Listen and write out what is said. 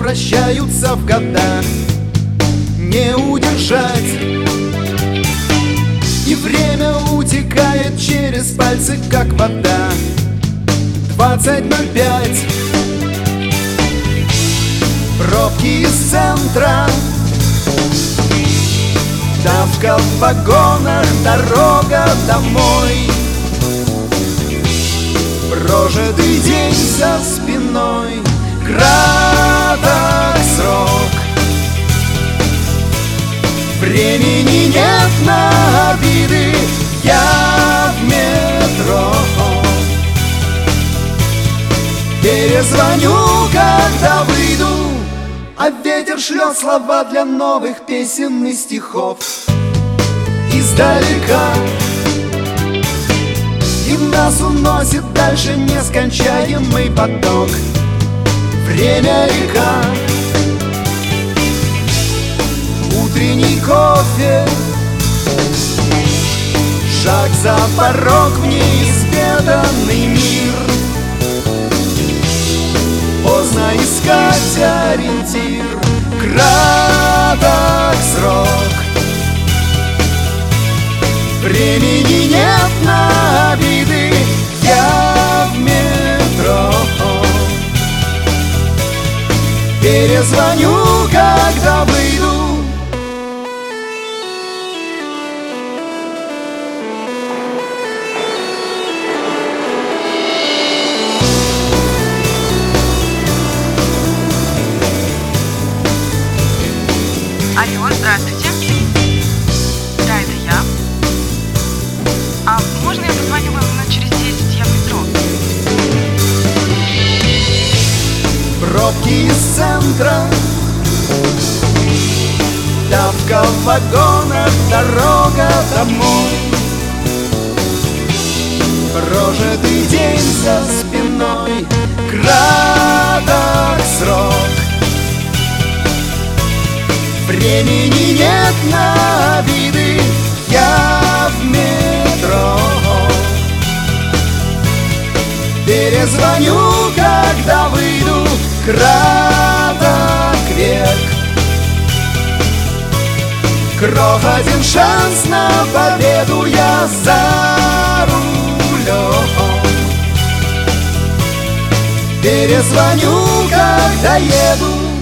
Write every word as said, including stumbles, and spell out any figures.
превращаются в года, не удержать. И время утекает через пальцы, как вода. Двадцать ноль пять. Пробки из центра, давка в вагонах, дорога домой. Прожитый день за спиной, краток срок. Времени нет на обиды, я в метро. Перезвоню, когда выйду, а ветер шлет слова для новых песен и стихов издалека. И нас уносит дальше нескончаемый поток. Время река, утренний кофе, шаг за порог в неизведанный мир. Поздно искать ориентир, краток срок. Времени нет на обиды, я в метро. Перезвоню, когда выйду. Алло, здравствуйте. Да, это я. А можно я позвоню вам минут через десять? Я в метро. Пробки из центра, давка в вагонах, дорога домой. Прожитый день за спиной, краток срок. Времени нет на обиды, я в метро. Перезвоню, когда выйду, краток век. Крохотен шанс на победу, я за рулем. Перезвоню, когда еду.